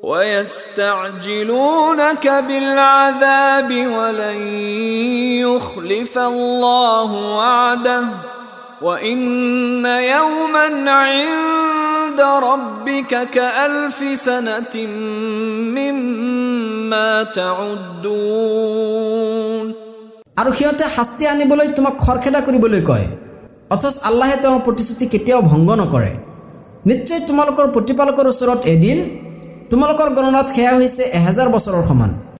ويستعجلونك بالعذاب ولن يخلف الله وعده وإن يوما عند ربك كألف سنة مما تعدون আৰু সিহঁতে শাস্তি আনিবলৈ তোমাক খৰখেদা কৰিবলৈ কয় অথচ আল্লাহে তেওঁৰ প্ৰতিশ্ৰুতি কেতিয়াও ভংগ নকৰে নিশ্চয় তোমালোকৰ প্ৰতিপালকৰ ওচৰত এদিন তোমালোকৰ গণনাত সেয়া হৈছে 1000 বছৰৰ সমান